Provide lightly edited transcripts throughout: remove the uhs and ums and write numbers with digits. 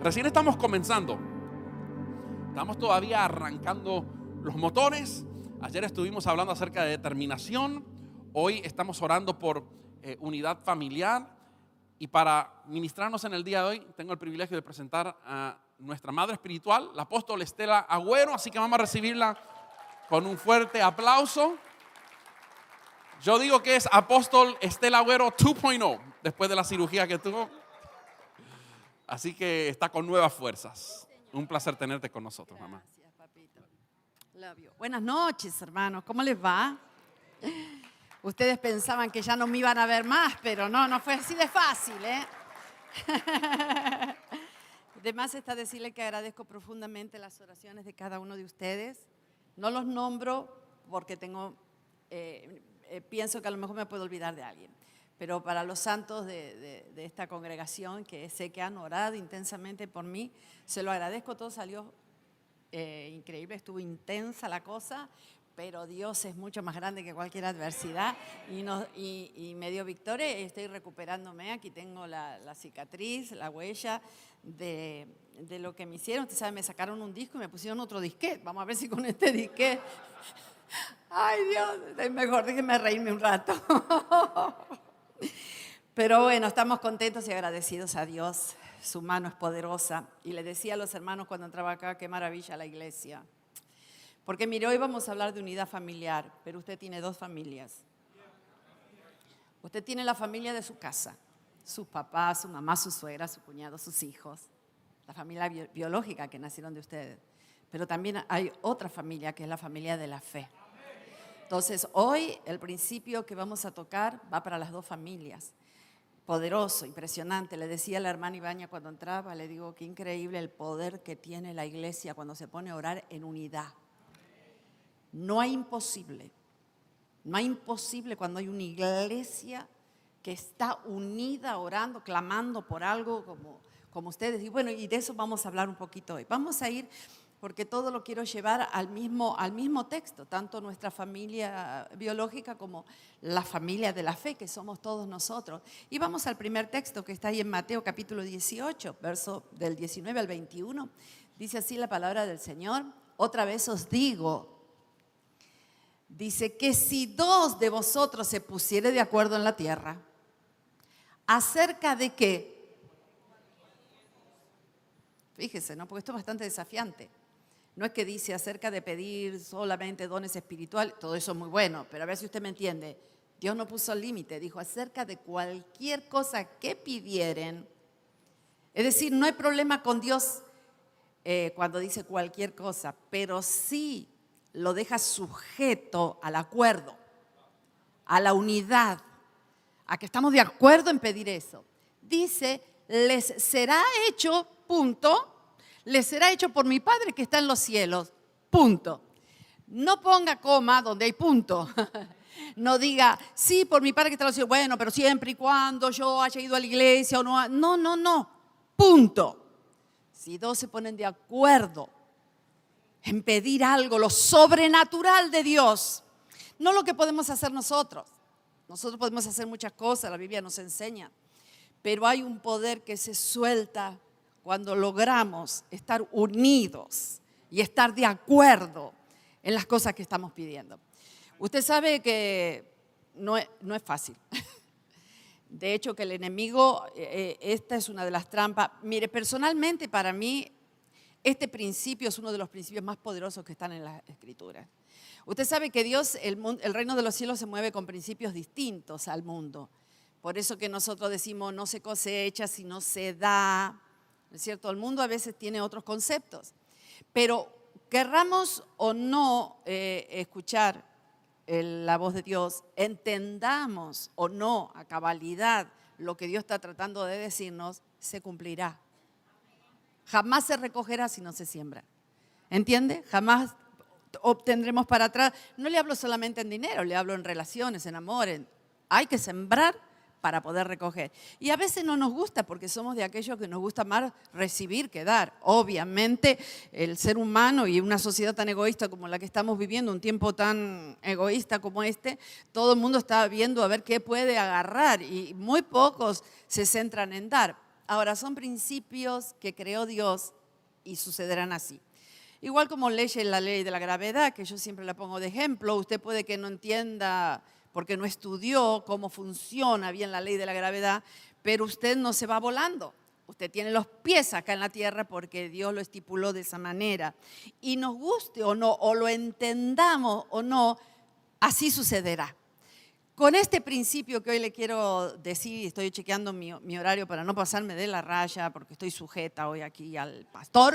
Recién estamos comenzando. Estamos todavía arrancando los motores. Ayer estuvimos hablando acerca de determinación. Hoy estamos orando por unidad familiar. Y para ministrarnos en el día de hoy, tengo el privilegio de presentar a nuestra madre espiritual, la apóstol Estela Agüero. Así que vamos a recibirla con un fuerte aplauso. Yo digo que es apóstol Estela Agüero 2.0 después de la cirugía que tuvo. Así que está con nuevas fuerzas. Un placer tenerte con nosotros, mamá. Gracias, papito. Love you. Buenas noches, hermanos. ¿Cómo les va? Ustedes pensaban que ya no me iban a ver más, pero no fue así de fácil, ¿eh? Además está decirle que agradezco profundamente las oraciones de cada uno de ustedes. No los nombro porque pienso que a lo mejor me puedo olvidar de alguien. Pero para los santos de esta congregación, que sé que han orado intensamente por mí, se lo agradezco. Todo salió increíble, estuvo intensa la cosa, pero Dios es mucho más grande que cualquier adversidad y me dio victoria y estoy recuperándome. Aquí tengo la cicatriz, la huella de lo que me hicieron. Usted sabe, me sacaron un disco y me pusieron otro disquete. Vamos a ver si con este disquete... Ay, Dios, es mejor, déjenme reírme un rato. Pero bueno, estamos contentos y agradecidos a Dios. Su mano es poderosa. Y le decía a los hermanos cuando entraba acá, qué maravilla la iglesia. Porque mire, hoy vamos a hablar de unidad familiar, pero usted tiene dos familias. Usted tiene la familia de su casa, sus papás, su mamá, su suegra, su cuñado, sus hijos, la familia biológica que nacieron de ustedes. Pero también hay otra familia que es la familia de la fe. Entonces, hoy el principio que vamos a tocar va para las dos familias. Poderoso, impresionante. Le decía a la hermana Ibaña cuando entraba, le digo, qué increíble el poder que tiene la iglesia cuando se pone a orar en unidad. No hay imposible. No hay imposible cuando hay una iglesia que está unida, orando, clamando por algo como ustedes. Y bueno, y de eso vamos a hablar un poquito hoy. Vamos a ir... porque todo lo quiero llevar al mismo texto, tanto nuestra familia biológica como la familia de la fe, que somos todos nosotros. Y vamos al primer texto que está ahí en Mateo capítulo 18, verso del 19 al 21. Dice así la palabra del Señor: otra vez os digo, dice que si dos de vosotros se pusiere de acuerdo en la tierra, ¿acerca de qué? Fíjese, ¿no? Porque esto es bastante desafiante. No es que dice acerca de pedir solamente dones espirituales, todo eso es muy bueno, pero a ver si usted me entiende. Dios no puso límite, dijo acerca de cualquier cosa que pidieren. Es decir, no hay problema con Dios cuando dice cualquier cosa, pero sí lo deja sujeto al acuerdo, a la unidad, a que estamos de acuerdo en pedir eso. Dice, les será hecho, punto. Les será hecho por mi Padre que está en los cielos, punto. No ponga coma donde hay punto. No diga, sí, por mi Padre que está en los cielos, bueno, pero siempre y cuando yo haya ido a la iglesia o no. No, punto. Si dos se ponen de acuerdo en pedir algo, lo sobrenatural de Dios, no lo que podemos hacer nosotros. Nosotros podemos hacer muchas cosas, la Biblia nos enseña, pero hay un poder que se suelta cuando logramos estar unidos y estar de acuerdo en las cosas que estamos pidiendo. Usted sabe que no es fácil. De hecho, que el enemigo, esta es una de las trampas. Mire, personalmente para mí, este principio es uno de los principios más poderosos que están en las Escrituras. Usted sabe que Dios, el reino de los cielos se mueve con principios distintos al mundo. Por eso que nosotros decimos no se cosecha si no se da. ¿No es cierto? El mundo a veces tiene otros conceptos, pero querramos o no escuchar la voz de Dios, entendamos o no a cabalidad lo que Dios está tratando de decirnos, se cumplirá. Jamás se recogerá si no se siembra. ¿Entiende? Jamás obtendremos para atrás. No le hablo solamente en dinero, le hablo en relaciones, en amor. Hay que sembrar para poder recoger. Y a veces no nos gusta porque somos de aquellos que nos gusta más recibir que dar. Obviamente el ser humano y una sociedad tan egoísta como la que estamos viviendo, un tiempo tan egoísta como este, todo el mundo está viendo a ver qué puede agarrar y muy pocos se centran en dar. Ahora, son principios que creó Dios y sucederán así. Igual como leye la ley de la gravedad, que yo siempre la pongo de ejemplo, usted puede que no entienda porque no estudió cómo funciona bien la ley de la gravedad, pero usted no se va volando. Usted tiene los pies acá en la tierra porque Dios lo estipuló de esa manera. Y nos guste o no, o lo entendamos o no, así sucederá. Con este principio que hoy le quiero decir, estoy chequeando mi horario para no pasarme de la raya porque estoy sujeta hoy aquí al pastor.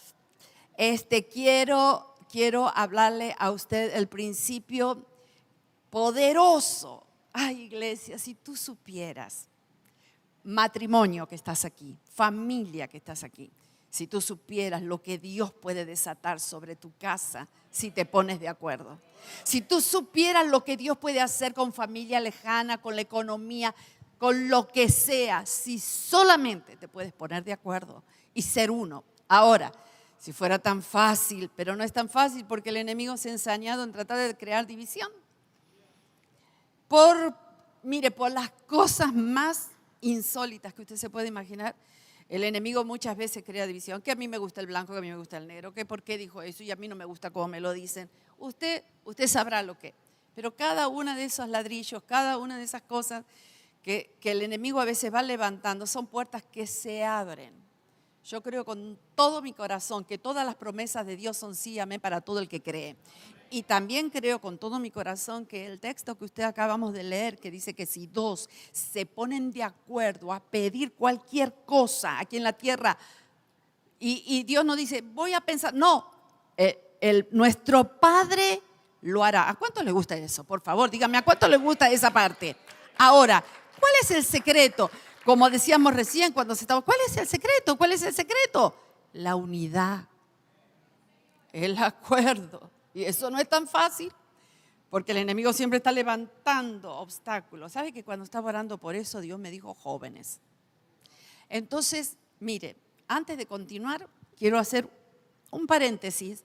Quiero hablarle a usted el principio poderoso. Ay, iglesia, si tú supieras, matrimonio que estás aquí, familia que estás aquí, si tú supieras lo que Dios puede desatar sobre tu casa si te pones de acuerdo. Si tú supieras lo que Dios puede hacer con familia lejana, con la economía, con lo que sea, si solamente te puedes poner de acuerdo y ser uno. Ahora, si fuera tan fácil, pero no es tan fácil porque el enemigo se ha ensañado en tratar de crear división. Por las cosas más insólitas que usted se puede imaginar, el enemigo muchas veces crea división, que a mí me gusta el blanco, que a mí me gusta el negro, que por qué dijo eso y a mí no me gusta cómo me lo dicen. Usted sabrá lo que. Pero cada una de esos ladrillos, cada una de esas cosas que el enemigo a veces va levantando, son puertas que se abren. Yo creo con todo mi corazón que todas las promesas de Dios son sí, amén, para todo el que cree. Y también creo con todo mi corazón que el texto que usted acabamos de leer, que dice que si dos se ponen de acuerdo a pedir cualquier cosa aquí en la tierra, y Dios no dice, voy a pensar, no, nuestro Padre lo hará. ¿A cuánto le gusta eso? Por favor, dígame, ¿a cuánto le gusta esa parte? Ahora, ¿cuál es el secreto? Como decíamos recién cuando se estaba, ¿cuál es el secreto? ¿Cuál es el secreto? La unidad, el acuerdo. Y eso no es tan fácil, porque el enemigo siempre está levantando obstáculos. ¿Sabe que cuando estaba orando por eso, Dios me dijo jóvenes? Entonces, mire, antes de continuar, quiero hacer un paréntesis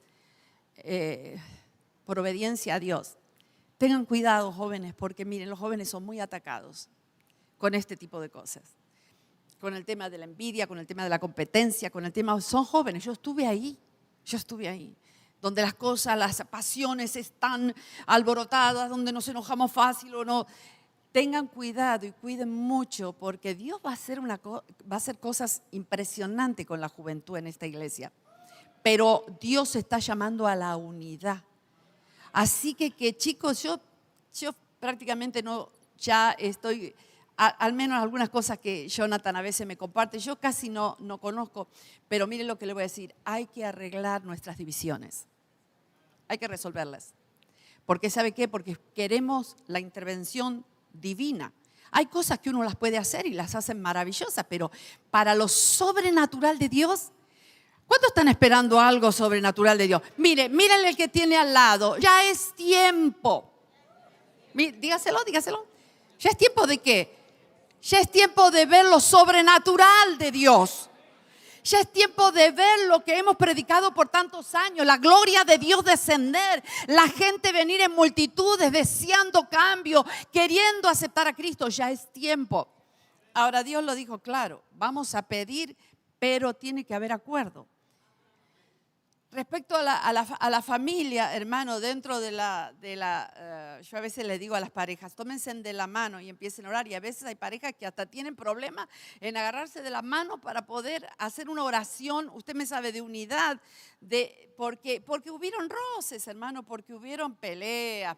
por obediencia a Dios. Tengan cuidado, jóvenes, porque miren, los jóvenes son muy atacados con este tipo de cosas. Con el tema de la envidia, con el tema de la competencia, con el tema, son jóvenes, yo estuve ahí, donde las cosas, las pasiones están alborotadas, donde nos enojamos fácil o no. Tengan cuidado y cuiden mucho porque Dios va a hacer cosas impresionantes con la juventud en esta iglesia. Pero Dios está llamando a la unidad. Así que chicos, yo prácticamente no, ya estoy, al menos algunas cosas que Jonathan a veces me comparte, yo casi no conozco, pero miren lo que le voy a decir, hay que arreglar nuestras divisiones, hay que resolverlas. Porque ¿sabe qué? Porque queremos la intervención divina. Hay cosas que uno las puede hacer y las hacen maravillosas, pero para lo sobrenatural de Dios, ¿cuántos están esperando algo sobrenatural de Dios? Mírenle el que tiene al lado, ya es tiempo. Dígaselo. ¿Ya es tiempo de qué? Ya es tiempo de ver lo sobrenatural de Dios. Ya es tiempo de ver lo que hemos predicado por tantos años, la gloria de Dios descender, la gente venir en multitudes deseando cambio, queriendo aceptar a Cristo. Ya es tiempo. Ahora Dios lo dijo claro, vamos a pedir, pero tiene que haber acuerdo. Respecto a la familia, hermano, dentro de yo a veces le digo a las parejas, tómense de la mano y empiecen a orar. Y a veces hay parejas que hasta tienen problemas en agarrarse de la mano para poder hacer una oración, usted me sabe, de unidad, porque hubieron roces, hermano, porque hubieron peleas,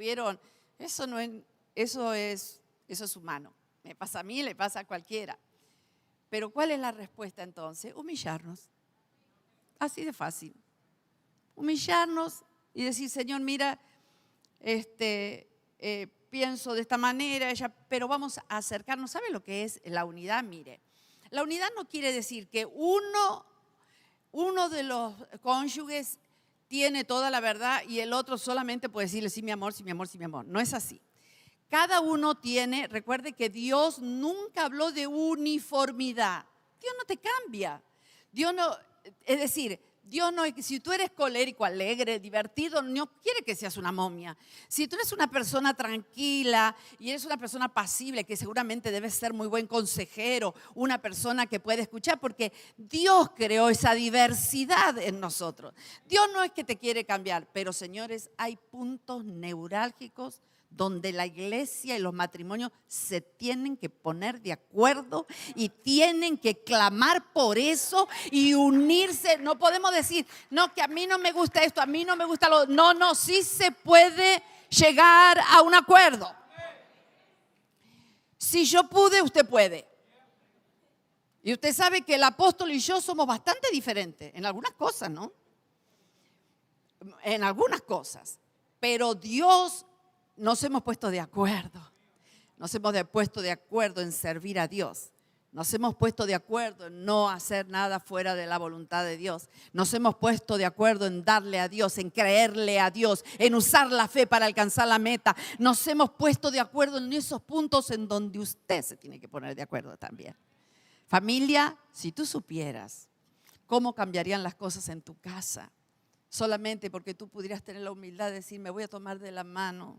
eso es humano. Me pasa a mí, le pasa a cualquiera. Pero ¿cuál es la respuesta entonces? Humillarnos. Así de fácil. Humillarnos y decir, Señor, mira, pienso de esta manera, pero vamos a acercarnos. ¿Sabe lo que es la unidad? Mire, la unidad no quiere decir que uno de los cónyuges tiene toda la verdad y el otro solamente puede decirle sí, mi amor, sí, mi amor, sí, mi amor. No es así. Cada uno tiene, recuerde que Dios nunca habló de uniformidad. Dios no te cambia. Dios no, es decir, Dios no, si tú eres colérico, alegre, divertido, no quiere que seas una momia. Si tú eres una persona tranquila y eres una persona pasible, que seguramente debes ser muy buen consejero, una persona que puede escuchar, porque Dios creó esa diversidad en nosotros. Dios no es que te quiere cambiar, pero señores, hay puntos neurálgicos donde la iglesia y los matrimonios se tienen que poner de acuerdo y tienen que clamar por eso y unirse. No podemos decir, no, que a mí no me gusta esto, a mí no me gusta lo otro. No, sí se puede llegar a un acuerdo. Si yo pude, usted puede. Y usted sabe que el apóstol y yo somos bastante diferentes en algunas cosas, ¿no? En algunas cosas. Pero Dios nos hemos puesto de acuerdo. Nos hemos puesto de acuerdo en servir a Dios. Nos hemos puesto de acuerdo en no hacer nada fuera de la voluntad de Dios. Nos hemos puesto de acuerdo en darle a Dios, en creerle a Dios, en usar la fe para alcanzar la meta. Nos hemos puesto de acuerdo en esos puntos en donde usted se tiene que poner de acuerdo también. Familia, si tú supieras cómo cambiarían las cosas en tu casa, solamente porque tú pudieras tener la humildad de decir, me voy a tomar de la mano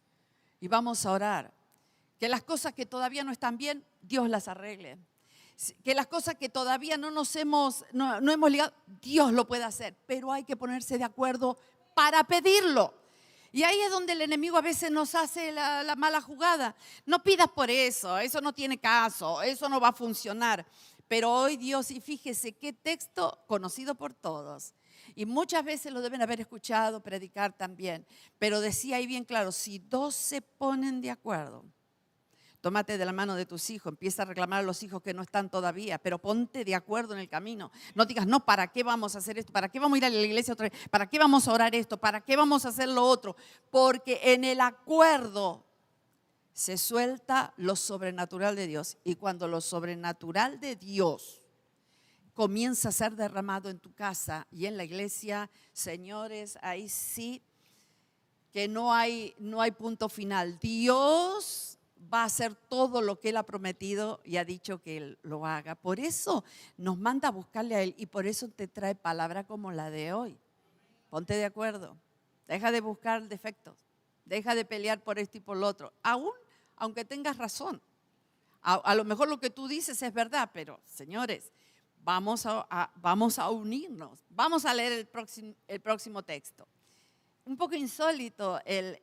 y vamos a orar. Que las cosas que todavía no están bien, Dios las arregle. Que las cosas que todavía no hemos ligado, Dios lo puede hacer. Pero hay que ponerse de acuerdo para pedirlo. Y ahí es donde el enemigo a veces nos hace la mala jugada. No pidas por eso no tiene caso, eso no va a funcionar. Pero hoy Dios, y fíjese qué texto conocido por todos. Y muchas veces lo deben haber escuchado predicar también. Pero decía ahí bien claro, si dos se ponen de acuerdo, tómate de la mano de tus hijos, empieza a reclamar a los hijos que no están todavía, pero ponte de acuerdo en el camino. No digas, no, ¿para qué vamos a hacer esto? ¿Para qué vamos a ir a la iglesia otra vez? ¿Para qué vamos a orar esto? ¿Para qué vamos a hacer lo otro? Porque en el acuerdo se suelta lo sobrenatural de Dios. Y cuando lo sobrenatural de Dios comienza a ser derramado en tu casa y en la iglesia, señores, ahí sí que no hay punto final. Dios va a hacer todo lo que Él ha prometido y ha dicho que Él lo haga. Por eso nos manda a buscarle a Él y por eso te trae palabra como la de hoy. Ponte de acuerdo, deja de buscar defectos, deja de pelear por esto y por lo otro, aunque tengas razón. A lo mejor lo que tú dices es verdad, pero señores, vamos a unirnos. Vamos a leer el próximo texto. Un poco insólito,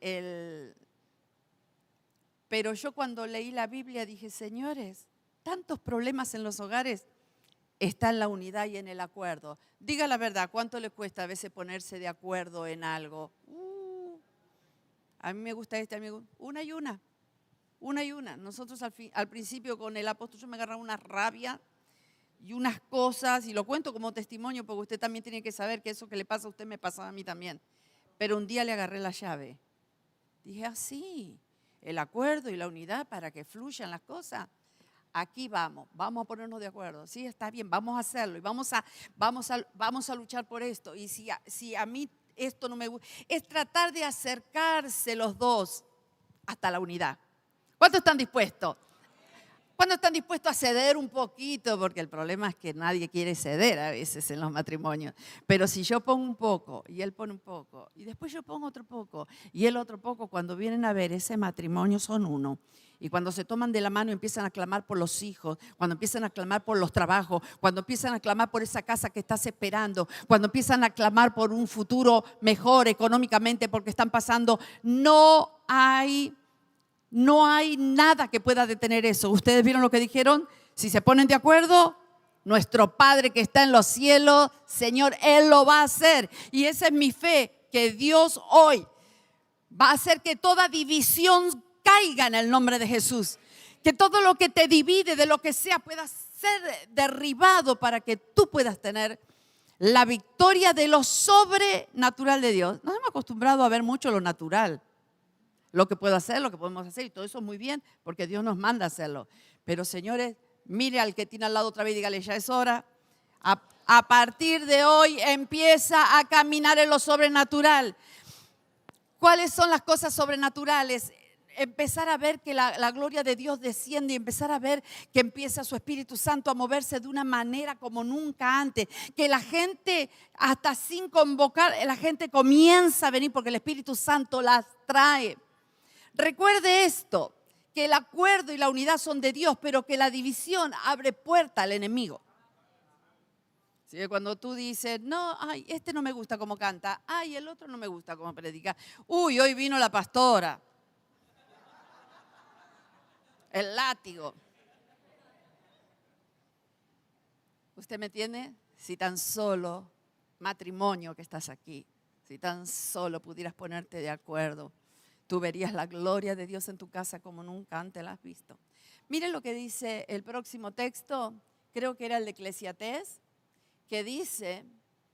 pero yo cuando leí la Biblia dije, señores, tantos problemas en los hogares, está en la unidad y en el acuerdo. Diga la verdad, ¿cuánto le cuesta a veces ponerse de acuerdo en algo? A mí me gusta a mí una y una. Nosotros al principio con el apóstol yo me agarraba una rabia y unas cosas, y lo cuento como testimonio porque usted también tiene que saber que eso que le pasa a usted me pasaba a mí también. Pero un día le agarré la llave. Dije, sí, el acuerdo y la unidad para que fluyan las cosas. Aquí vamos a ponernos de acuerdo. Sí, está bien, vamos a hacerlo y vamos a luchar por esto. Y si a mí esto no me gusta, es tratar de acercarse los dos hasta la unidad. ¿Cuántos están dispuestos? ¿Cuántos están dispuestos a ceder un poquito? Porque el problema es que nadie quiere ceder a veces en los matrimonios. Pero si yo pongo un poco y él pone un poco y después yo pongo otro poco y él otro poco, cuando vienen a ver ese matrimonio son uno. Y cuando se toman de la mano y empiezan a clamar por los hijos, cuando empiezan a clamar por los trabajos, cuando empiezan a clamar por esa casa que estás esperando, cuando empiezan a clamar por un futuro mejor económicamente porque están pasando, no hay nada que pueda detener eso. ¿Ustedes vieron lo que dijeron? Si se ponen de acuerdo, nuestro Padre que está en los cielos, Señor, Él lo va a hacer. Y esa es mi fe, que Dios hoy va a hacer que toda división caiga en el nombre de Jesús. Que todo lo que te divide, de lo que sea, pueda ser derribado para que tú puedas tener la victoria de lo sobrenatural de Dios. Nos hemos acostumbrado a ver mucho lo natural. Lo que puedo hacer, lo que podemos hacer, y todo eso es muy bien, porque Dios nos manda a hacerlo. Pero señores, mire al que tiene al lado otra vez y dígale, ya es hora. A partir de hoy empieza a caminar en lo sobrenatural. ¿Cuáles son las cosas sobrenaturales? empezar a ver que la gloria de Dios desciende y empezar a ver que empieza su Espíritu Santo a moverse de una manera como nunca antes. Que la gente, hasta sin convocar, la gente comienza a venir porque el Espíritu Santo las trae. Recuerde esto, que el acuerdo y la unidad son de Dios, pero que la división abre puerta al enemigo. ¿Sí? Cuando tú dices, no, ay, este no me gusta cómo canta, ay, el otro no me gusta cómo predica, uy, hoy vino la pastora. El látigo. ¿Usted me entiende? Si tan solo, matrimonio que estás aquí, si tan solo pudieras ponerte de acuerdo, tú verías la gloria de Dios en tu casa como nunca antes la has visto. Miren lo que dice el próximo texto, creo que era el de Eclesiastés, que dice,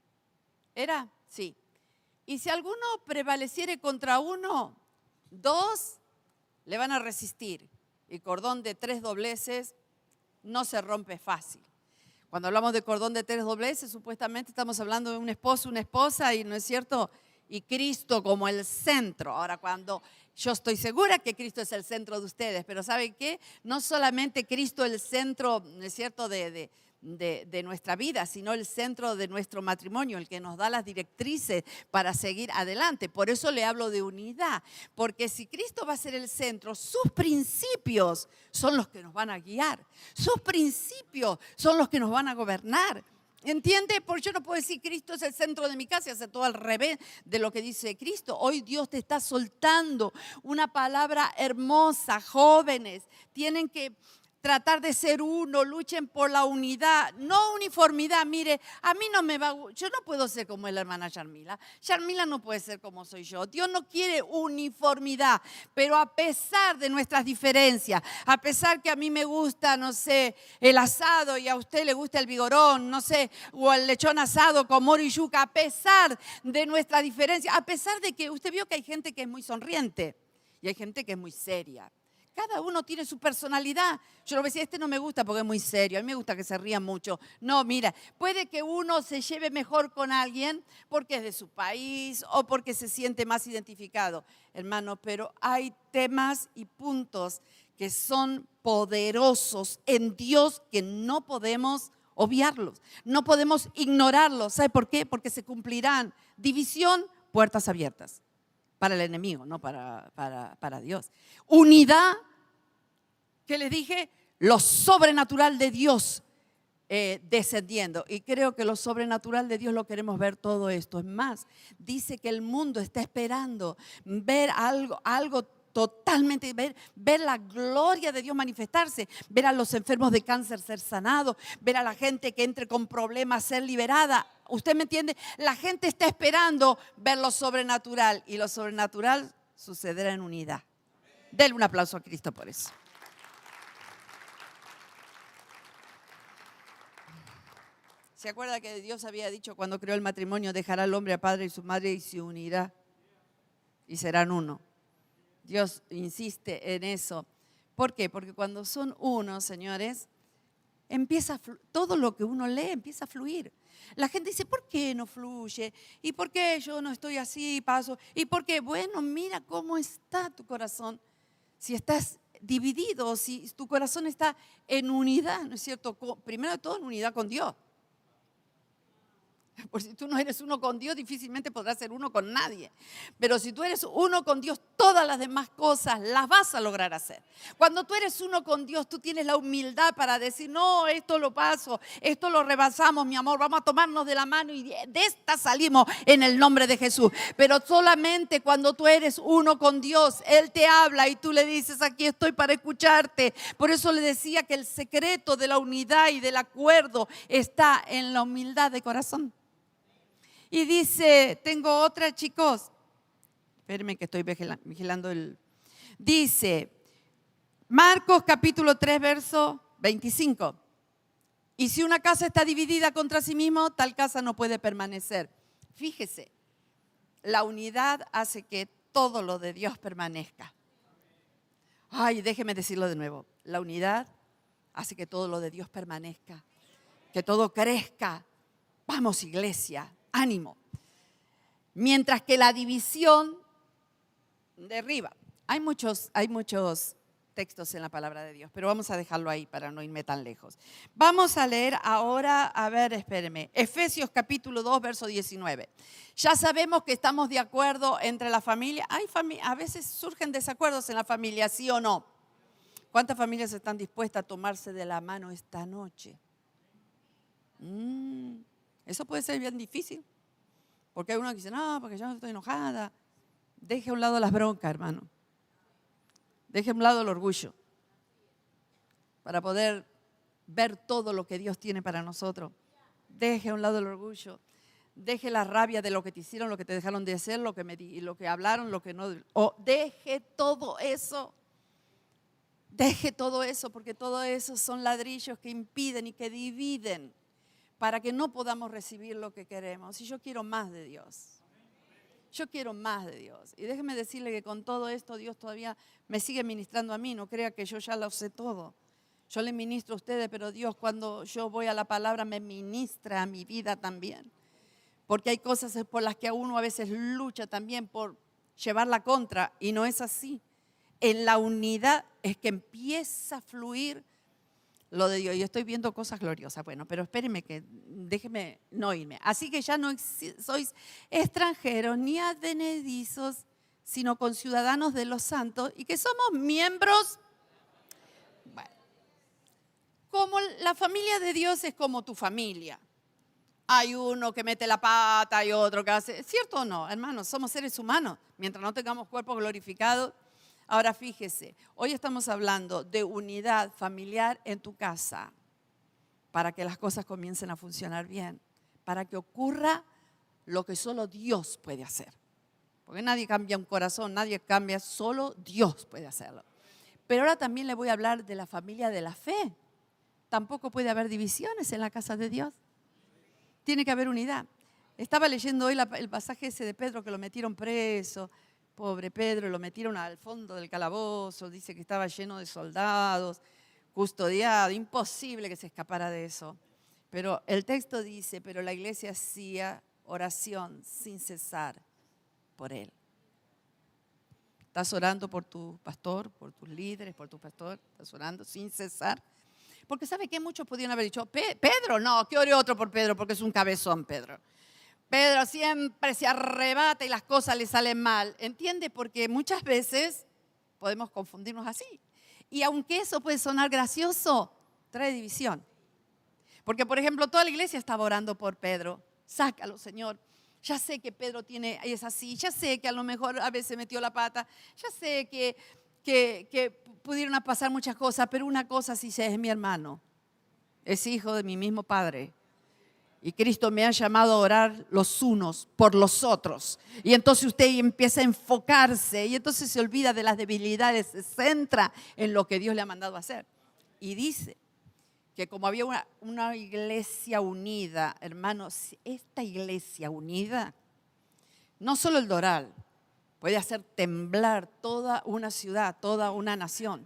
y si alguno prevaleciere contra uno, dos le van a resistir. Y cordón de 3 dobleces no se rompe fácil. Cuando hablamos de cordón de 3 dobleces, supuestamente estamos hablando de un esposo, una esposa, y no es cierto, y Cristo como el centro. Ahora, cuando yo estoy segura que Cristo es el centro de ustedes, pero ¿saben qué? No solamente Cristo es el centro, ¿no es cierto?, de nuestra vida, sino el centro de nuestro matrimonio, el que nos da las directrices para seguir adelante. Por eso le hablo de unidad, porque si Cristo va a ser el centro, sus principios son los que nos van a guiar, sus principios son los que nos van a gobernar. ¿Entiende? Porque yo no puedo decir Cristo es el centro de mi casa y hacer todo al revés de lo que dice Cristo. Hoy Dios te está soltando una palabra hermosa. Jóvenes, tienen que tratar de ser uno, luchen por la unidad, no uniformidad. Mire, a mí no me va, yo no puedo ser como la hermana Sharmila. Sharmila no puede ser como soy yo. Dios no quiere uniformidad, pero a pesar de nuestras diferencias, a pesar que a mí me gusta, no sé, el asado y a usted le gusta el vigorón, no sé, o el lechón asado con moro y yuca, a pesar de nuestra diferencia, a pesar de que usted vio que hay gente que es muy sonriente y hay gente que es muy seria. Cada uno tiene su personalidad. Yo lo decía, este no me gusta porque es muy serio, a mí me gusta que se ría mucho. No, mira, puede que uno se lleve mejor con alguien porque es de su país o porque se siente más identificado, hermano, pero hay temas y puntos que son poderosos en Dios que no podemos obviarlos, no podemos ignorarlos. ¿Sabe por qué? Porque se cumplirán. División, puertas abiertas. Para el enemigo, no para Dios. Unidad, que les dije, lo sobrenatural de Dios descendiendo. Y creo que lo sobrenatural de Dios lo queremos ver todo esto. Es más, dice que el mundo está esperando ver algo totalmente, ver la gloria de Dios manifestarse, ver a los enfermos de cáncer ser sanados, ver a la gente que entre con problemas ser liberada. ¿Usted me entiende? La gente está esperando ver lo sobrenatural y lo sobrenatural sucederá en unidad. Denle un aplauso a Cristo por eso. ¿Se acuerda que Dios había dicho cuando creó el matrimonio, dejará al hombre a padre y su madre y se unirá y serán uno? Dios insiste en eso. ¿Por qué? Porque cuando son uno, señores, todo lo que uno lee empieza a fluir. La gente dice, ¿por qué no fluye? ¿Y por qué yo no estoy así, paso? ¿Y por qué? Bueno, mira cómo está tu corazón. Si estás dividido, si tu corazón está en unidad, ¿no es cierto? Primero de todo, en unidad con Dios. Porque si tú no eres uno con Dios, difícilmente podrás ser uno con nadie. Pero si tú eres uno con Dios, todas las demás cosas las vas a lograr hacer. Cuando tú eres uno con Dios, tú tienes la humildad para decir, no, esto lo paso, esto lo rebasamos, mi amor, vamos a tomarnos de la mano y de esta salimos en el nombre de Jesús. Pero solamente cuando tú eres uno con Dios, Él te habla y tú le dices, aquí estoy para escucharte. Por eso le decía que el secreto de la unidad y del acuerdo está en la humildad de corazón. Y dice, tengo otra, chicos. Espérenme que estoy vigilando Dice, Marcos capítulo 3, verso 25. Y si una casa está dividida contra sí misma, tal casa no puede permanecer. Fíjese, la unidad hace que todo lo de Dios permanezca. Ay, déjeme decirlo de nuevo. La unidad hace que todo lo de Dios permanezca, que todo crezca. Vamos, iglesia. Ánimo. Mientras que la división derriba. Hay muchos textos en la palabra de Dios, pero vamos a dejarlo ahí para no irme tan lejos. Vamos a leer ahora, espérenme, Efesios capítulo 2, verso 19. Ya sabemos que estamos de acuerdo entre la familia. A veces surgen desacuerdos en la familia, ¿sí o no? ¿Cuántas familias están dispuestas a tomarse de la mano esta noche? Eso puede ser bien difícil, porque hay uno que dice, no, porque yo no estoy enojada. Deje a un lado las broncas, hermano. Deje a un lado el orgullo para poder ver todo lo que Dios tiene para nosotros. Deje a un lado el orgullo. Deje la rabia de lo que te hicieron, lo que te dejaron de hacer, lo que hablaron, lo que no. Deje todo eso. Deje todo eso, porque todo eso son ladrillos que impiden y que dividen para que no podamos recibir lo que queremos. Y yo quiero más de Dios. Yo quiero más de Dios. Y déjeme decirle que con todo esto Dios todavía me sigue ministrando a mí. No crea que yo ya lo sé todo. Yo le ministro a ustedes, pero Dios cuando yo voy a la palabra me ministra a mi vida también. Porque hay cosas por las que uno a veces lucha también por llevar la contra y no es así. En la unidad es que empieza a fluir lo de Dios. Yo estoy viendo cosas gloriosas. Bueno, pero espérenme déjenme no irme. Así que ya no sois extranjeros ni advenedizos, sino conciudadanos de los santos y que somos miembros. Bueno, como la familia de Dios es como tu familia. Hay uno que mete la pata, hay otro que hace. ¿Cierto o no, hermanos? Somos seres humanos. Mientras no tengamos cuerpos glorificados. Ahora fíjese, hoy estamos hablando de unidad familiar en tu casa para que las cosas comiencen a funcionar bien, para que ocurra lo que solo Dios puede hacer. Porque nadie cambia un corazón, nadie cambia, solo Dios puede hacerlo. Pero ahora también le voy a hablar de la familia de la fe. Tampoco puede haber divisiones en la casa de Dios. Tiene que haber unidad. Estaba leyendo hoy el pasaje ese de Pedro que lo metieron preso. Pobre Pedro, lo metieron al fondo del calabozo, dice que estaba lleno de soldados, custodiado, imposible que se escapara de eso. Pero el texto dice, pero la iglesia hacía oración sin cesar por él. ¿Estás orando por tu pastor, por tus líderes, por tu pastor? ¿Estás orando sin cesar? Porque ¿sabe qué? Muchos podían haber dicho, Pedro, no, que ore otro por Pedro, porque es un cabezón Pedro. Pedro siempre se arrebata y las cosas le salen mal. ¿Entiende? Porque muchas veces podemos confundirnos así. Y aunque eso puede sonar gracioso, trae división. Porque, por ejemplo, toda la iglesia estaba orando por Pedro. Sácalo, Señor. Ya sé que Pedro es así. Ya sé que a lo mejor a veces metió la pata. Ya sé que pudieron pasar muchas cosas. Pero una cosa sí sé, es mi hermano. Es hijo de mi mismo padre. Y Cristo me ha llamado a orar los unos por los otros. Y entonces usted empieza a enfocarse y entonces se olvida de las debilidades, se centra en lo que Dios le ha mandado a hacer. Y dice que como había una iglesia unida, hermanos, esta iglesia unida, no solo el Doral, puede hacer temblar toda una ciudad, toda una nación.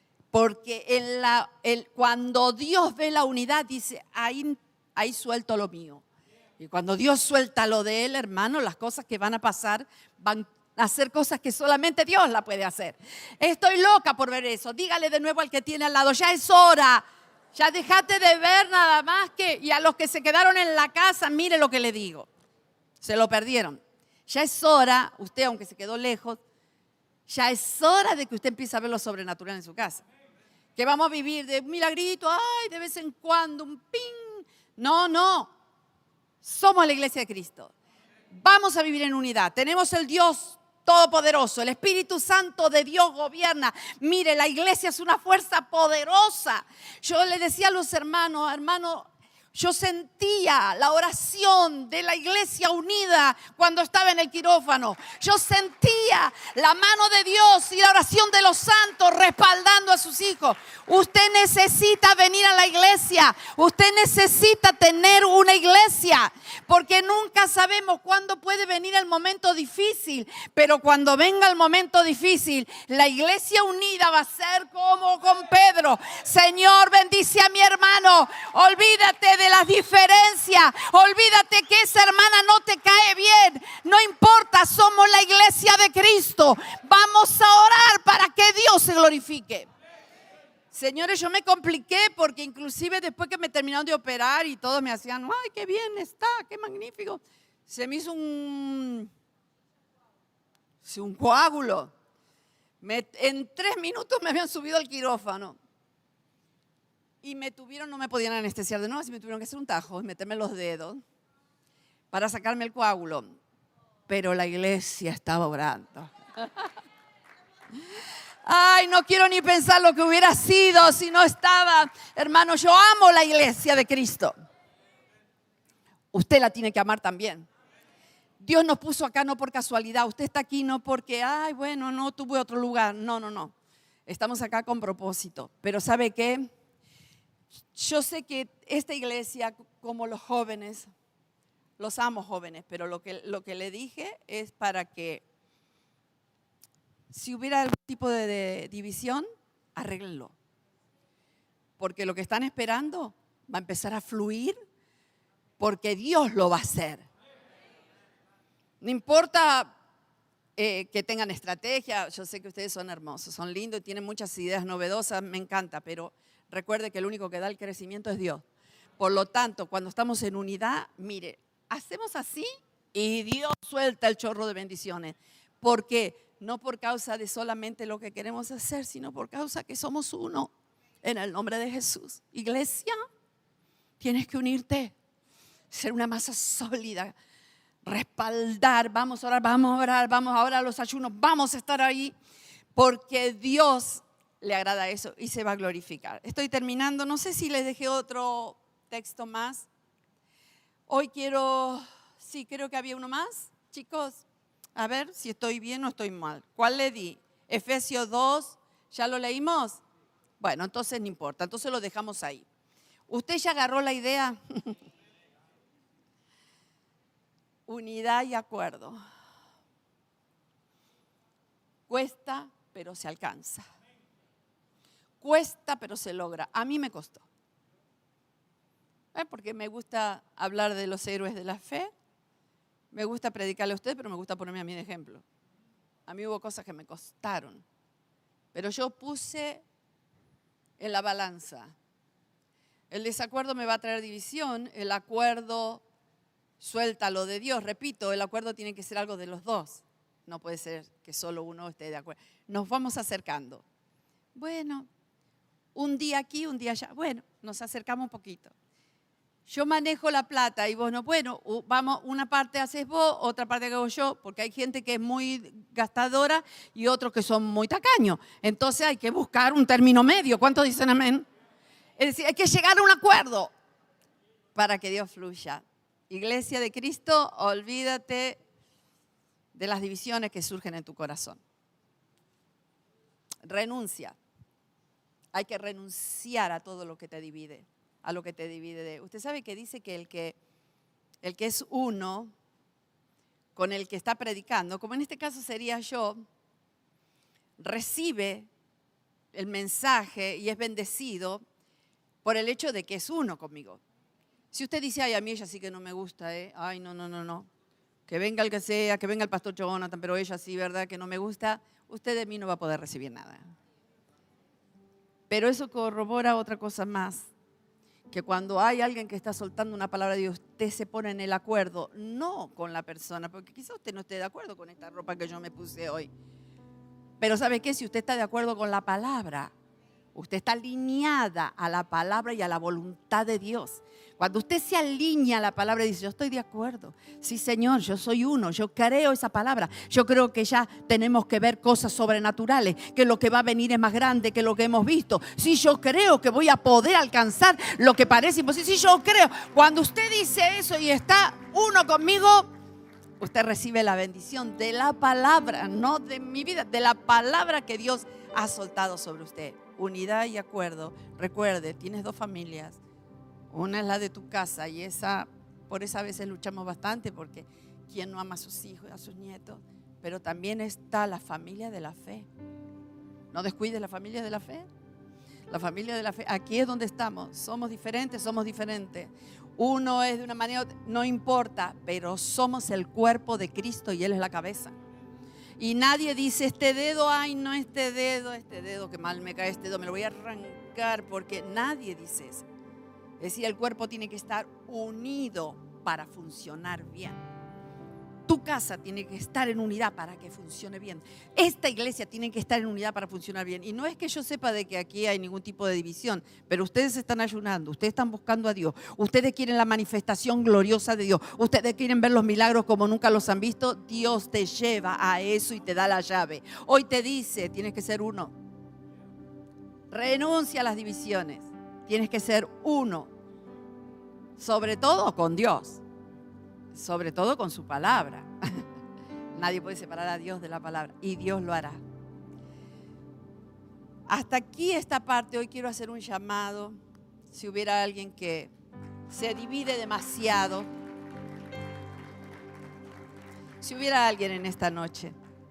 Porque cuando Dios ve la unidad, dice, ahí suelto lo mío. Y cuando Dios suelta lo de Él, hermano, las cosas que van a pasar van a hacer cosas que solamente Dios la puede hacer. Estoy loca por ver eso. Dígale de nuevo al que tiene al lado, ya es hora. Ya dejate de ver nada más que... Y a los que se quedaron en la casa, mire lo que le digo. Se lo perdieron. Ya es hora, usted aunque se quedó lejos, ya es hora de que usted empiece a ver lo sobrenatural en su casa. Que vamos a vivir de milagrito, ay, de vez en cuando, un ping. No, somos la iglesia de Cristo. Vamos a vivir en unidad. Tenemos el Dios todopoderoso, el Espíritu Santo de Dios gobierna. Mire, la iglesia es una fuerza poderosa. Yo le decía a los hermanos, yo sentía la oración de la iglesia unida cuando estaba en el quirófano. Yo sentía la mano de Dios y la oración de los santos respaldando a sus hijos. Usted necesita venir a la iglesia. Usted necesita tener una iglesia. porque nunca sabemos cuándo puede venir el momento difícil. Pero cuando venga el momento difícil, la iglesia unida va a ser como con Pedro. Señor, bendice a mi hermano. Olvídate de las diferencias. Olvídate que esa hermana no te cae bien. No importa, somos la iglesia de Cristo. Vamos a orar para que Dios se glorifique. Señores, yo me compliqué porque inclusive después que me terminaron de operar y todos me hacían, ay, qué bien está, qué magnífico. Se me hizo un coágulo. En 3 minutos me habían subido al quirófano. Y no me podían anestesiar de nuevo, así me tuvieron que hacer un tajo y meterme los dedos para sacarme el coágulo. Pero la iglesia estaba orando. Ay, no quiero ni pensar lo que hubiera sido si no estaba. Hermano, yo amo la iglesia de Cristo. Usted la tiene que amar también. Dios nos puso acá no por casualidad. Usted está aquí no porque, ay, bueno, no tuve otro lugar. No. Estamos acá con propósito. Pero ¿sabe qué? Yo sé que esta iglesia, como los jóvenes, los amo jóvenes, pero lo que le dije es para que si hubiera algún tipo de división, arréglenlo. Porque lo que están esperando va a empezar a fluir porque Dios lo va a hacer. No importa que tengan estrategia, yo sé que ustedes son hermosos, son lindos, tienen muchas ideas novedosas, me encanta, pero recuerde que el único que da el crecimiento es Dios. Por lo tanto, cuando estamos en unidad, mire, hacemos así y Dios suelta el chorro de bendiciones. ¿Por qué? No por causa de solamente lo que queremos hacer, sino por causa que somos uno en el nombre de Jesús. Iglesia, tienes que unirte, ser una masa sólida, respaldar, vamos a orar, vamos ahora a los ayunos, vamos a estar ahí, porque Dios le agrada eso y se va a glorificar. Estoy terminando, no sé si les dejé otro texto más. Hoy creo que había uno más, chicos. A ver si estoy bien o estoy mal. ¿Cuál le di? Efesios 2, ¿ya lo leímos? Bueno, entonces no importa, entonces lo dejamos ahí. ¿Usted ya agarró la idea? Unidad y acuerdo. Cuesta, pero se alcanza. Cuesta, pero se logra. A mí me costó. Porque me gusta hablar de los héroes de la fe. Me gusta predicarle a ustedes, pero me gusta ponerme a mí de ejemplo. A mí hubo cosas que me costaron. Pero yo puse en la balanza. El desacuerdo me va a traer división. El acuerdo suelta lo de Dios. Repito, el acuerdo tiene que ser algo de los dos. No puede ser que solo uno esté de acuerdo. Nos vamos acercando. Bueno, un día aquí, un día allá. Bueno, nos acercamos un poquito. Yo manejo la plata y vos no. Bueno, vamos, una parte haces vos, otra parte hago yo, porque hay gente que es muy gastadora y otros que son muy tacaños. Entonces hay que buscar un término medio. ¿Cuántos dicen amén? Es decir, hay que llegar a un acuerdo para que Dios fluya. Iglesia de Cristo, olvídate de las divisiones que surgen en tu corazón. Renuncia. Hay que renunciar a todo lo que te divide. A lo que te divide de. Usted sabe que dice que el que es uno con el que está predicando, como en este caso sería yo, recibe el mensaje y es bendecido por el hecho de que es uno conmigo. Si usted dice, ay, a mí ella sí que no me gusta, ay, no, que venga el que sea, que venga el pastor Jonathan, pero ella sí, ¿verdad? Que no me gusta, usted de mí no va a poder recibir nada. Pero eso corrobora otra cosa más. Que cuando hay alguien que está soltando una palabra de Dios, usted se pone en el acuerdo, no con la persona, porque quizá usted no esté de acuerdo con esta ropa que yo me puse hoy. Pero ¿sabe qué? Si usted está de acuerdo con la palabra, usted está alineada a la palabra y a la voluntad de Dios. Cuando usted se alinea a la palabra y dice, yo estoy de acuerdo. Sí, Señor, yo soy uno, yo creo esa palabra. Yo creo que ya tenemos que ver cosas sobrenaturales, que lo que va a venir es más grande que lo que hemos visto. Sí, yo creo que voy a poder alcanzar lo que parece imposible. Sí, yo creo. Cuando usted dice eso y está uno conmigo, usted recibe la bendición de la palabra, no de mi vida, de la palabra que Dios ha soltado sobre usted. Unidad y acuerdo. Recuerde, tienes 2 familias. Una es la de tu casa y esa Por eso a veces luchamos bastante, porque ¿quién no ama a sus hijos y a sus nietos? Pero también está la familia de la fe. No descuides la familia de la fe. La familia de la fe, aquí es donde estamos. Somos diferentes. Uno es de una manera, no importa, pero somos el cuerpo de Cristo y Él es la cabeza. Y nadie dice, este dedo, ay no, este dedo, que mal me cae este dedo, me lo voy a arrancar, porque nadie dice eso. Es decir, el cuerpo tiene que estar unido para funcionar bien. Tu casa tiene que estar en unidad para que funcione bien. Esta iglesia tiene que estar en unidad para funcionar bien. Y no es que yo sepa de que aquí hay ningún tipo de división, pero ustedes están ayunando, ustedes están buscando a Dios, ustedes quieren la manifestación gloriosa de Dios, ustedes quieren ver los milagros como nunca los han visto. Dios te lleva a eso y te da la llave. Hoy te dice, tienes que ser uno. Renuncia a las divisiones. Tienes que ser uno. Sobre todo con Dios. Sobre todo con su palabra. Nadie puede separar a Dios de la palabra y Dios lo hará. Hasta aquí esta parte. Hoy quiero hacer un llamado. Si hubiera alguien que se divide demasiado, si hubiera alguien en esta noche,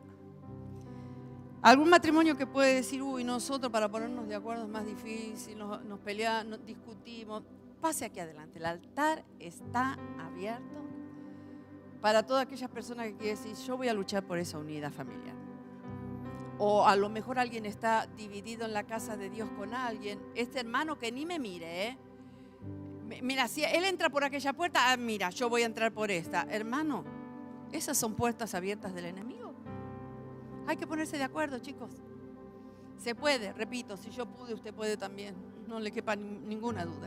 algún matrimonio que puede decir, uy, nosotros para ponernos de acuerdo es más difícil, nos peleamos, nos discutimos, pase aquí adelante. El altar está abierto para todas aquellas personas que quieren decir, yo voy a luchar por esa unidad familiar. O a lo mejor alguien está dividido en la casa de Dios con alguien. Este hermano que ni me mire, mira, si él entra por aquella puerta, mira, yo voy a entrar por esta. Hermano, esas son puertas abiertas del enemigo. Hay que ponerse de acuerdo, chicos. Se puede, repito, si yo pude, usted puede también. No le quepa ninguna duda.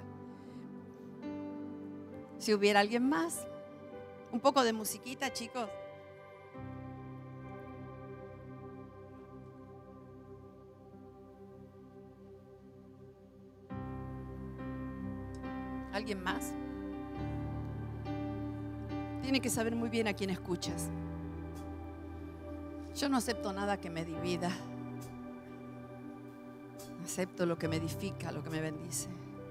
Si hubiera alguien más. Un poco de musiquita, chicos. ¿Alguien más? Tiene que saber muy bien a quién escuchas. Yo no acepto nada que me divida. Acepto lo que me edifica, lo que me bendice.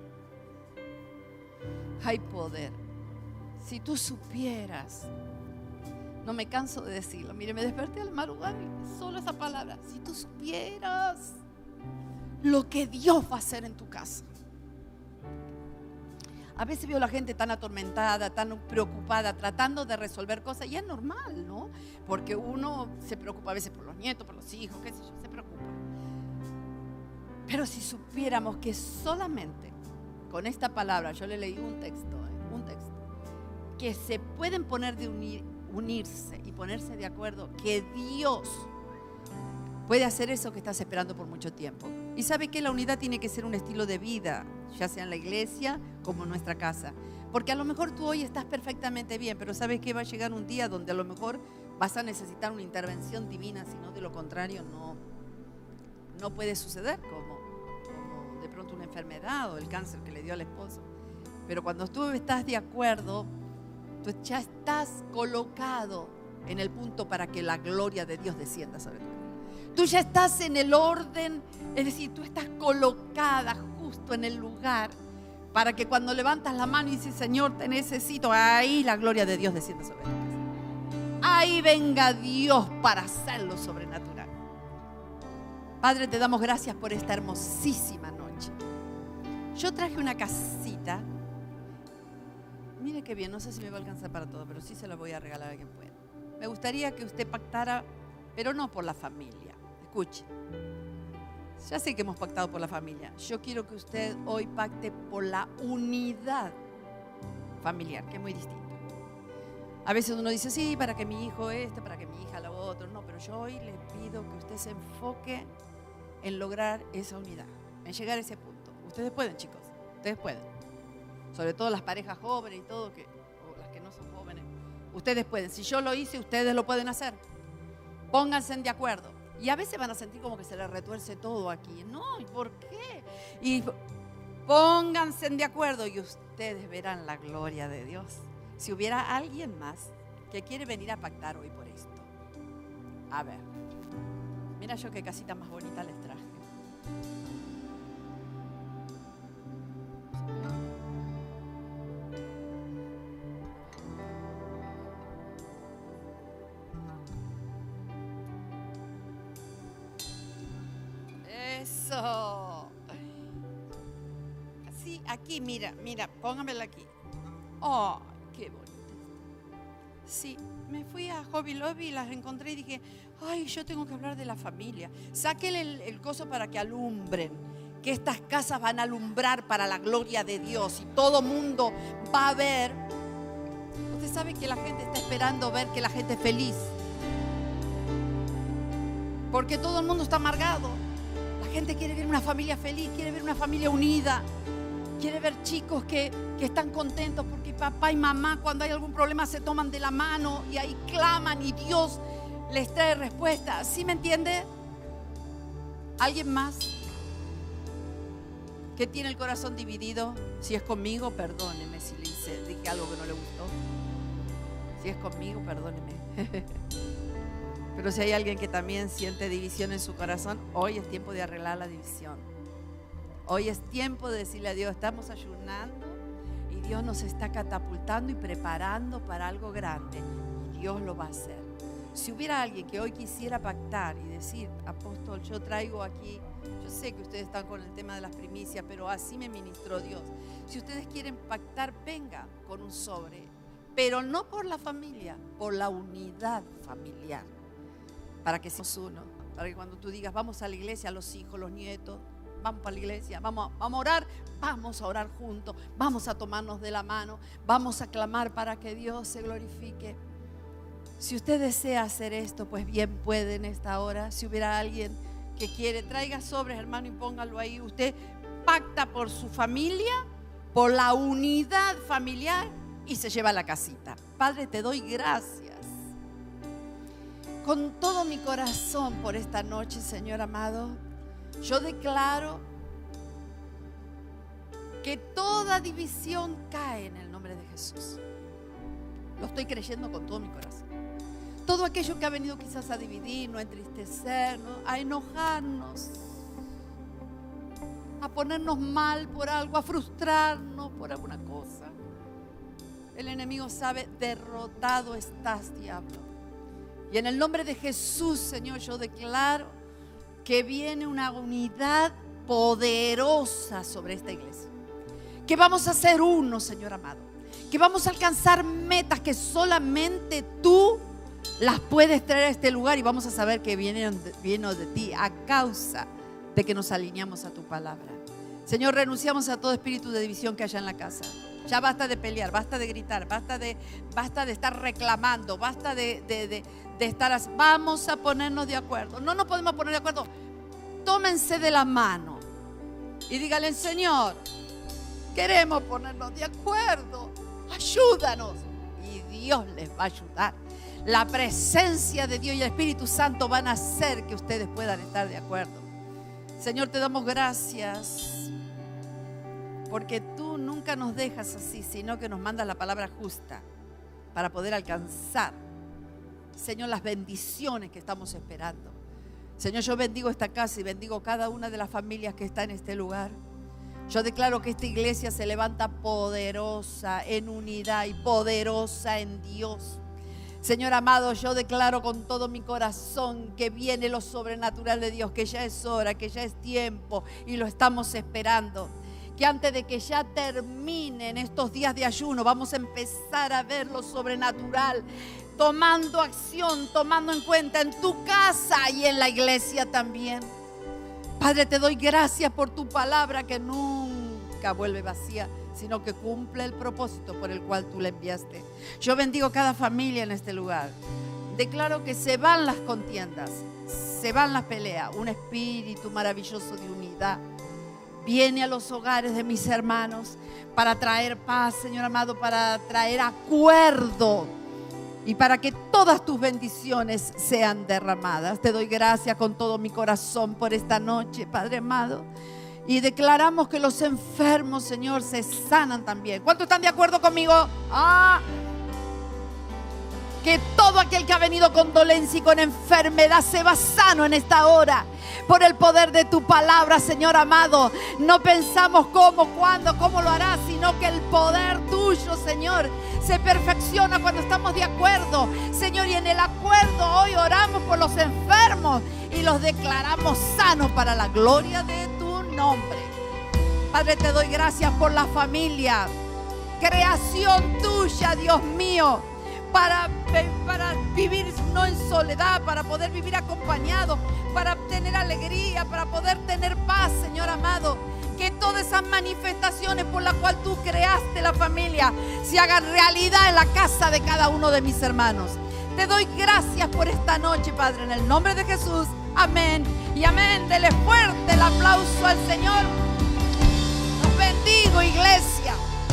Hay poder. Si tú supieras, no me canso de decirlo. Mire, me desperté al madrugar y solo esa palabra. Si tú supieras lo que Dios va a hacer en tu casa. A veces veo a la gente tan atormentada, tan preocupada, tratando de resolver cosas. Y es normal, ¿no? Porque uno se preocupa a veces por los nietos, por los hijos, qué sé yo, se preocupa. Pero si supiéramos que solamente con esta palabra, yo le leí un texto, que se pueden poner de unirse y ponerse de acuerdo, que Dios puede hacer eso que estás esperando por mucho tiempo. Y sabe que la unidad tiene que ser un estilo de vida, ya sea en la iglesia como en nuestra casa. Porque a lo mejor tú hoy estás perfectamente bien, pero sabes que va a llegar un día donde a lo mejor vas a necesitar una intervención divina, si no de lo contrario no puede suceder, como de pronto una enfermedad o el cáncer que le dio al esposo. Pero cuando tú estás de acuerdo, tú ya estás colocado en el punto para que la gloria de Dios descienda sobre ti. Tú ya estás en el orden, es decir, tú estás colocada justo en el lugar para que cuando levantas la mano y dices, Señor, te necesito, ahí la gloria de Dios descienda sobre ti. Ahí venga Dios para hacerlo sobrenatural. Padre, te damos gracias por esta hermosísima noche. Yo traje una casita. Mire qué bien, no sé si me va a alcanzar para todo, pero sí se la voy a regalar a quien pueda. Me gustaría que usted pactara, pero no por la familia. Escuche, ya sé que hemos pactado por la familia. Yo quiero que usted hoy pacte por la unidad familiar, que es muy distinto. A veces uno dice, sí, para que mi hijo para que mi hija lo otro. No, pero yo hoy le pido que usted se enfoque en lograr esa unidad, en llegar a ese punto. Ustedes pueden, chicos, ustedes pueden. Sobre todo las parejas jóvenes y todo, o las que no son jóvenes. Ustedes pueden. Si yo lo hice, ustedes lo pueden hacer. Pónganse de acuerdo. Y a veces van a sentir como que se les retuerce todo aquí. No, ¿y por qué? Y pónganse de acuerdo y ustedes verán la gloria de Dios. Si hubiera alguien más que quiere venir a pactar hoy por esto. A ver. Mira yo qué casita más bonita les traje. Aquí, mira, póngamela aquí. Oh, qué bonita. Sí, me fui a Hobby Lobby y las encontré y dije, ay, yo tengo que hablar de la familia. Sáquenle el coso para que alumbren, que estas casas van a alumbrar para la gloria de Dios y todo mundo va a ver. Usted sabe que la gente está esperando ver que la gente es feliz, porque todo el mundo está amargado. La gente quiere ver una familia feliz, quiere ver una familia unida, quiere ver chicos que están contentos porque papá y mamá cuando hay algún problema se toman de la mano y ahí claman y Dios les trae respuesta. ¿Sí me entiende? ¿Alguien más que tiene el corazón dividido? Si es conmigo, perdóneme si dije algo que no le gustó. Si es conmigo, perdóneme. Pero si hay alguien que también siente división en su corazón, hoy es tiempo de arreglar la división. Hoy es tiempo de decirle a Dios, estamos ayunando y Dios nos está catapultando y preparando para algo grande. Y Dios lo va a hacer. Si hubiera alguien que hoy quisiera pactar y decir, apóstol, yo traigo aquí, yo sé que ustedes están con el tema de las primicias, pero así me ministró Dios. Si ustedes quieren pactar, vengan con un sobre, pero no por la familia, por la unidad familiar, para que seamos uno, para que cuando tú digas, vamos a la iglesia, los hijos, los nietos, vamos para la iglesia, vamos a orar juntos, vamos a tomarnos de la mano, vamos a clamar para que Dios se glorifique. Si usted desea hacer esto, pues bien puede en esta hora. Si hubiera alguien que quiere, traiga sobres, hermano, y póngalo ahí. Usted pacta por su familia, por la unidad familiar y se lleva a la casita. Padre, te doy gracias con todo mi corazón por esta noche, Señor amado. Yo declaro que toda división cae en el nombre de Jesús. Lo estoy creyendo con todo mi corazón. Todo aquello que ha venido quizás a dividirnos, a entristecernos, a enojarnos, a ponernos mal por algo, a frustrarnos por alguna cosa. El enemigo sabe, derrotado estás, diablo. Y en el nombre de Jesús, Señor, yo declaro que viene una unidad poderosa sobre esta iglesia. Que vamos a ser uno, Señor amado. Que vamos a alcanzar metas que solamente tú las puedes traer a este lugar y vamos a saber que vienen de ti a causa de que nos alineamos a tu palabra. Señor, renunciamos a todo espíritu de división que haya en la casa. Ya basta de pelear, basta de gritar, basta de estar reclamando, basta de estar así. Vamos a ponernos de acuerdo. No nos podemos poner de acuerdo. Tómense de la mano y díganle, Señor, queremos ponernos de acuerdo. Ayúdanos. Y Dios les va a ayudar. La presencia de Dios y el Espíritu Santo van a hacer que ustedes puedan estar de acuerdo. Señor, te damos gracias porque tú nunca nos dejas así, sino que nos mandas la palabra justa para poder alcanzar, Señor, las bendiciones que estamos esperando. Señor, yo bendigo esta casa y bendigo cada una de las familias que está en este lugar. Yo declaro que esta iglesia se levanta poderosa en unidad y poderosa en Dios. Señor amado, yo declaro con todo mi corazón que viene lo sobrenatural de Dios, que ya es hora, que ya es tiempo y lo estamos esperando. Que antes de que ya terminen estos días de ayuno, vamos a empezar a ver lo sobrenatural, tomando acción, tomando en cuenta en tu casa y en la iglesia también. Padre, te doy gracias por tu palabra que nunca vuelve vacía, sino que cumple el propósito por el cual tú la enviaste. Yo bendigo cada familia en este lugar. Declaro que se van las contiendas, se van las peleas. Un espíritu maravilloso de unidad viene a los hogares de mis hermanos para traer paz, Señor amado, para traer acuerdo y para que todas tus bendiciones sean derramadas. Te doy gracias con todo mi corazón por esta noche, Padre amado. Y declaramos que los enfermos, Señor, se sanan también. ¿Cuántos están de acuerdo conmigo? Que todo aquel que ha venido con dolencia y con enfermedad se va sano en esta hora. Por el poder de tu palabra, Señor amado. No pensamos cómo, cuándo, cómo lo harás, sino que el poder tuyo, Señor, se perfecciona cuando estamos de acuerdo. Señor, y en el acuerdo hoy oramos por los enfermos y los declaramos sanos para la gloria de tu nombre. Padre, te doy gracias por la familia, creación tuya, Dios mío, para vivir no en soledad, para poder vivir acompañado, para tener alegría, para poder tener paz, Señor amado. Que todas esas manifestaciones por las cuales tú creaste la familia se hagan realidad en la casa de cada uno de mis hermanos. Te doy gracias por esta noche, Padre, en el nombre de Jesús. Amén y amén. Dele fuerte el aplauso al Señor. Los bendigo, iglesia.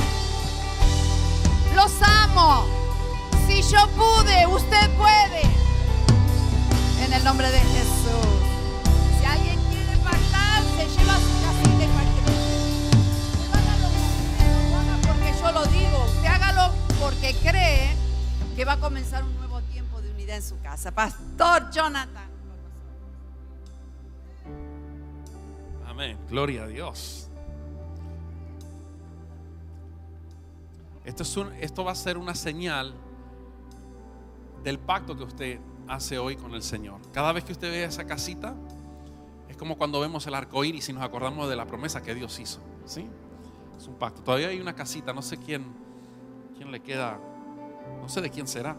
Los amo. Si yo pude, usted puede. En el nombre de Jesús. Si alguien quiere pactar, se lleva su casita y no haga porque yo lo digo. Usted hágalo porque cree que va a comenzar un nuevo tiempo de unidad en su casa. Pastor Jonathan. Amén. Gloria a Dios. Esto va a ser una señal del pacto que usted hace hoy con el Señor. Cada vez que usted ve esa casita, es como cuando vemos el arco iris y nos acordamos de la promesa que Dios hizo. ¿Sí? Es un pacto. Todavía hay una casita, no sé quién le queda, no sé de quién será.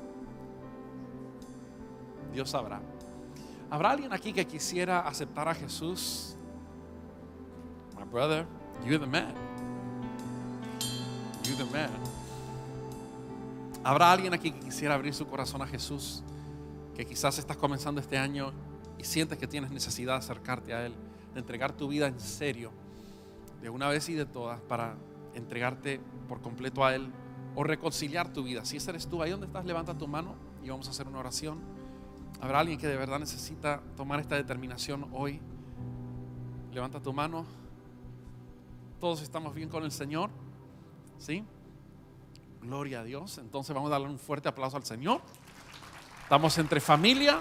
Dios sabrá. ¿Habrá alguien aquí que quisiera aceptar a Jesús? My brother, you're the man. You're the man. ¿Habrá alguien aquí que quisiera abrir su corazón a Jesús? Que quizás estás comenzando este año y sientes que tienes necesidad de acercarte a Él, de entregar tu vida en serio, de una vez y de todas, para entregarte por completo a Él o reconciliar tu vida. Si ese eres tú, ahí donde estás, levanta tu mano y vamos a hacer una oración. ¿Habrá alguien que de verdad necesita tomar esta determinación hoy? Levanta tu mano. Todos estamos bien con el Señor, ¿sí? Gloria a Dios. Entonces vamos a darle un fuerte aplauso al Señor. Estamos entre familia.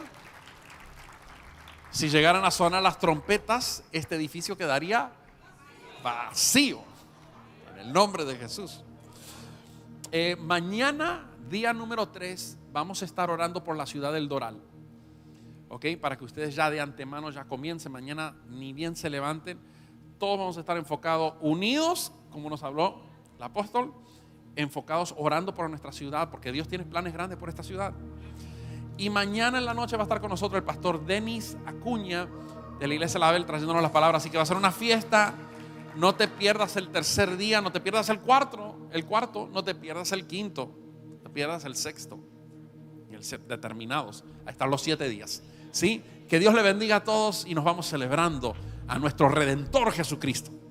Si llegaran a sonar las trompetas, este edificio quedaría vacío. En el nombre de Jesús. Mañana, día número 3, vamos a estar orando por la ciudad del Doral. ¿Ok? Para que ustedes ya de antemano ya comiencen. Mañana ni bien se levanten. Todos vamos a estar enfocados, unidos, como nos habló el apóstol, enfocados orando por nuestra ciudad, porque Dios tiene planes grandes por esta ciudad. Y mañana en la noche va a estar con nosotros el pastor Denis Acuña de la iglesia Label, trayéndonos las palabras. Así que va a ser una fiesta. No te pierdas el tercer día, no te pierdas el cuarto, no te pierdas el quinto, no te pierdas el sexto y el determinados. Ahí están los 7 días. ¿Sí? Que Dios le bendiga a todos y nos vamos celebrando a nuestro Redentor Jesucristo.